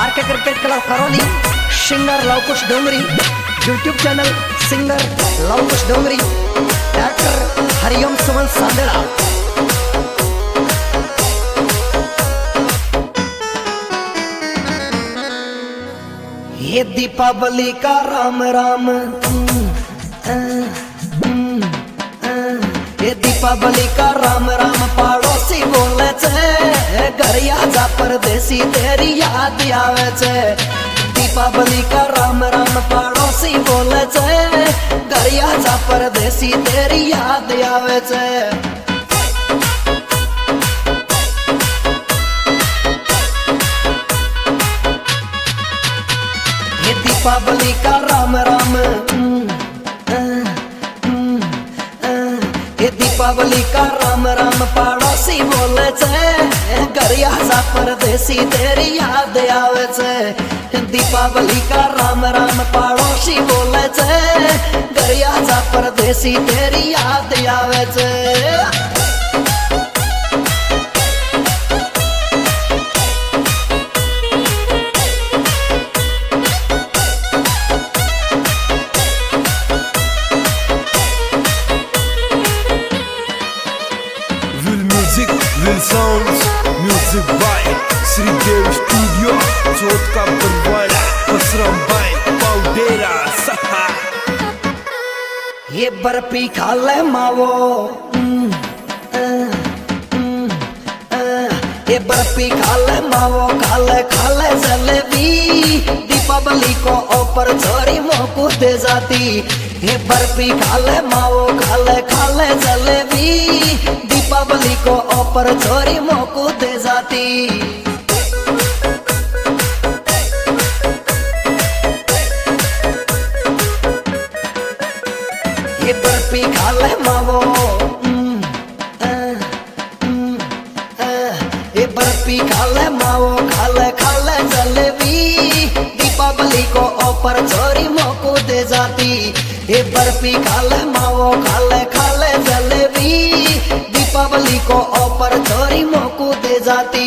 R K cricket club Karauli, singer Lavkush Dongri, YouTube channel singer Lavkush Dongri, director Hariom Suman Sandera. ये दीपावली का राम राम, ये दीपावली का राम राम पड़ोसी बोले छे, घरिया जा परदेसी तेरी याद आवे छे। दीपावली का राम राम पड़ोसी बोले छे, घरिया जा परदेसी तेरी याद आवे छे। ये दीपावली का राम राम, ये दीपावली का राम राम पड़ोसी बोले छे, घरिया जा परदेसी तेरी याद आवे छे। दीपावली का राम राम पड़ोसी बोले छे, घरिया जा परदेसी तेरी याद आवे छे। Real sounds, music by Sridev Studio, Chot ka Barwada, Pasram by Paudera Saha। ये बर्फी खा ले मावो, ये बर्फी खा ले मावो, खा ले जलेबी, दीपावली को ऊपर छोरी मोकू दे जाती। ये बर्फी खा ले मावो, खा ले जलेबी, दीपावली को ऊपर छोरी मोकू दे जाती। ये बर्फी खा ले मावो, ये बर्फी खा ले मावो, खा ले जलेबी, दीपावली को ऊपर छोरी मोकू दे जाती। ये बर्फी खा ले मावो, खा ले जलेबी, दीपावली को ऊपर छोरी मोकू दे जाती।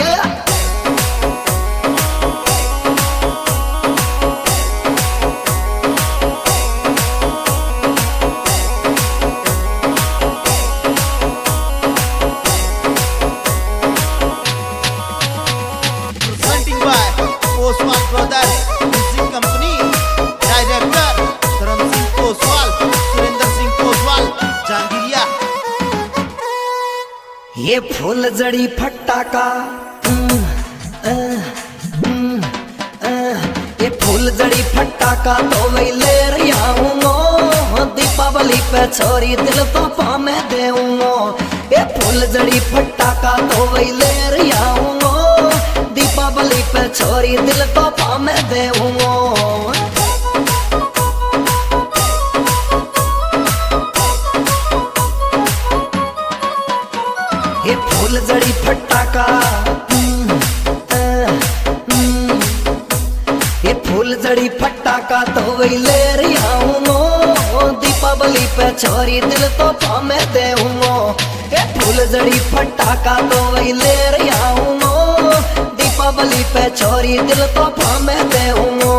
Presenting by Oswal Brothers Music Company, Director Dharam Singh Oswal, Surinder Singh Oswal, Jangiriya। ये फूल जड़ी फटाका, ये फूल जड़ी फटाका तो वही ले रहा हूँ, दीपावली पे छोरी दिल तोहफा में देऊंगो। ये फूल जड़ी फटाका तो वही ले रहा हूँ, दीपावली पे छोरी दिल तोहफा में देऊंगो। ये फूल जड़ी फटाका, ये फूल जड़ी फटाका तो वही ले रहा हूँ, दीपावली पे छोरी दिल तोहफा में देऊंगो। ये फूल जड़ी फटाका तो वही ले रहा हूँ, दीपावली पे छोरी दिल तोहफा में देऊंगो।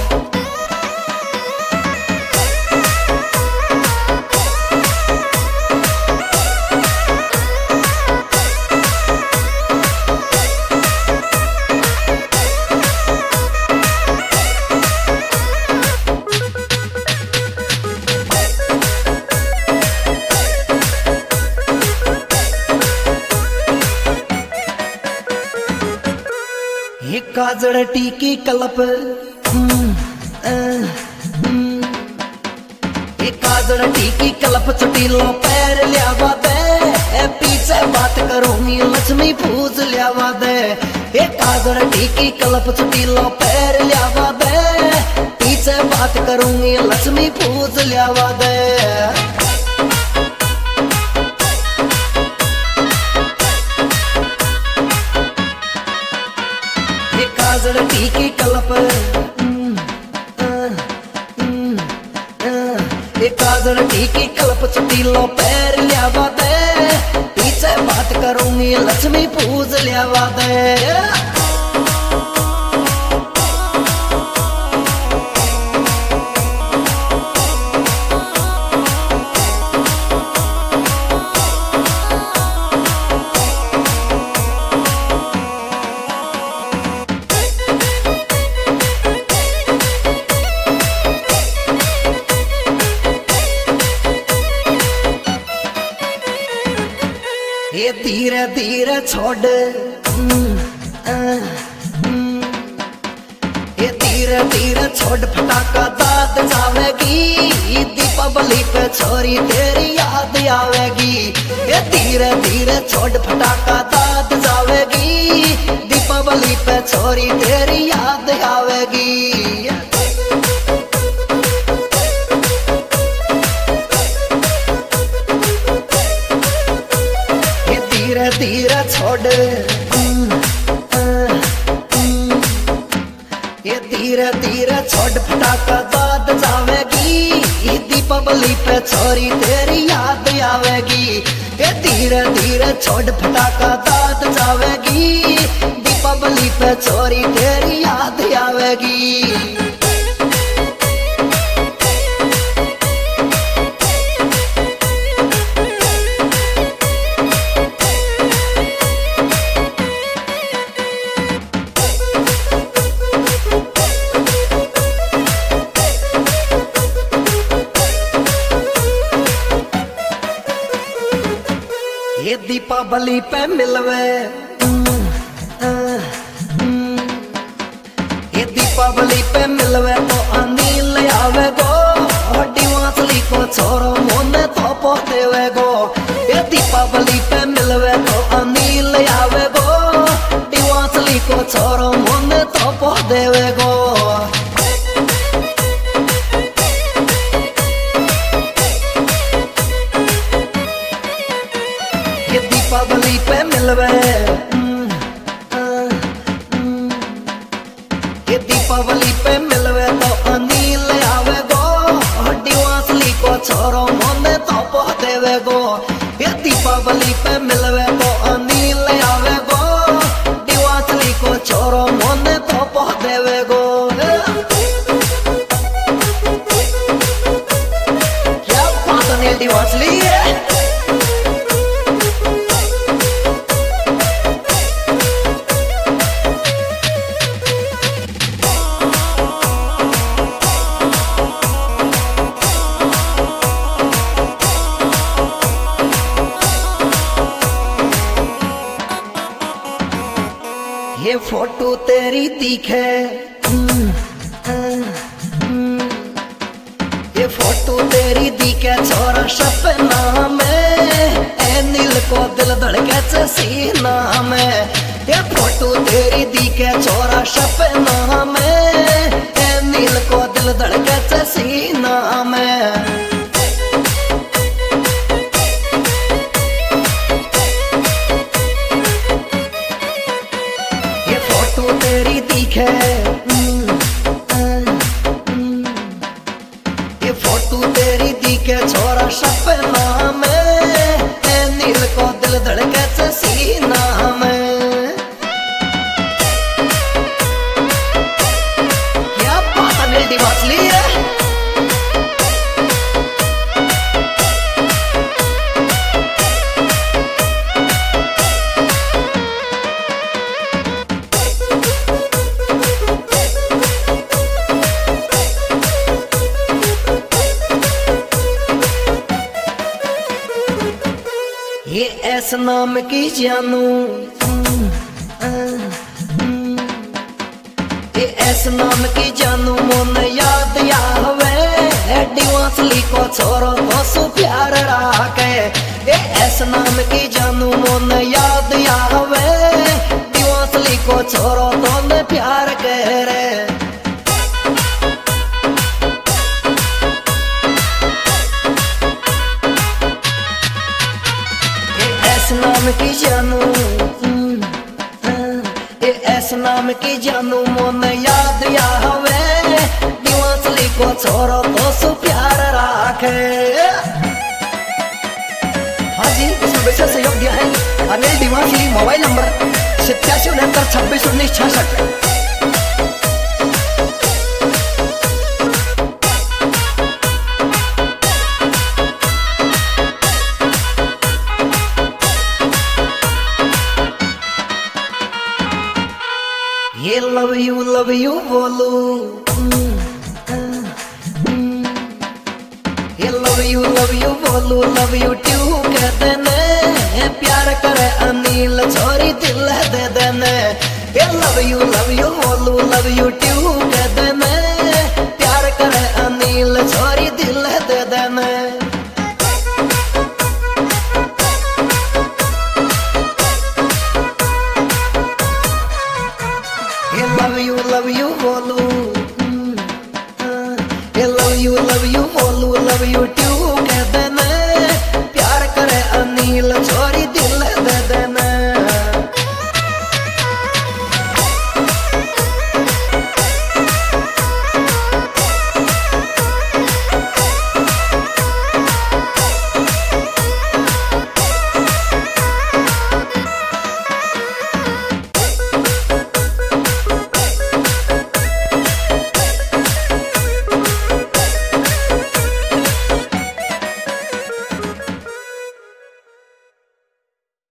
ये काजड़ टीकी कलप, ये काजड़ टीकी कलप चुटीलो पैर लियावा दे, पीछे बात करूंगी लक्ष्मी पूज लियावा दे। ये काजड़ टीकी कलप चुटीलो पैर लियावा दे, पीछे बात करूंगी लक्ष्मी पूज लियावा दे। काजड़ टीकी कलप, ये काजड़ टीकी कलप चुटीलो पैर लियावा दे, पीछे बात करूंगी लक्ष्मी पूज लियावा दे। धीरे छोड़ ये धीरे धीरे छोड़ फटाका दाद जावेगी दीपावली पे छोरी तेरी याद आवेगी ये धीरे धीरे छोड़ फटाका दाद जावेगी दीपावली पे छोरी तेरी याद आवेगी ये धीरे धीरे छोड़ ये धीरे धीरे छोड़ फटाका दाद जावेगी दीपावली पे छोरी तेरी याद आवेगी ये धीरे धीरे छोड़ फटाका दाद जावेगी दीपावली पे छोरी तेरी याद आवेगी ये दीपावली पे मिलवे ये दीपावली पे मिलवे तो अनिल आवे गो डिवासली को छोरो मोने तो पोतेवे गो ये दीपावली पे मिलवे तो अनिल आवे गो डिवासली को छोरो मोने तो पोतेवे गो दीपावली पे मिलवे ये दीपावली पे मिलवे तो अनिल आवे गो डिवासली को छोरो मोने तो पोतेवे गो ये दीपावली पे मिलवे तो अनिल आवे गो डिवासली को छोरो मोने तो पोतेवे गो क्या बात अनिल डिवासली है ये फोटो तेरी दिखे ये फोटो तेरी दिखे छोरा सपना में ए नील को दिल धड़के सीना में ये फोटो तेरी दिखे छोरा सपना में ए नील को दिल धड़के सीना में तेरी दिखे ये फोटो तेरी दिखे छोरा सपना में नील को दिल धड़के सीना में क्या बात अनिल डिवासली है ये ऐस नाम की जानू ये ऐस नाम की जानू मोन याद आवे डिवासली को छोरो तो सु प्यार राखे ये ऐस नाम की जानू मोन याद आवे डिवासली को छोरो तो न प्यार करे नाम की जानू ये ऐस नाम की जानू मोन याद आवे डिवासली को छोरो तो सु प्यार राखे हाँ जी इस विषय सहयोग दिया है अनिल डिवासली मोबाइल नंबर 8769261966 ये लव यू बोलू ये लव यू बोलू लव यू ट्यू कहते ने प्यार करे अनिल छोरी दिल दे देने लव यू बोलू लव यू ट्यू कह देने प्यार करे अनिल छोरी दिल दे देने love you बोलू love you बोलू love you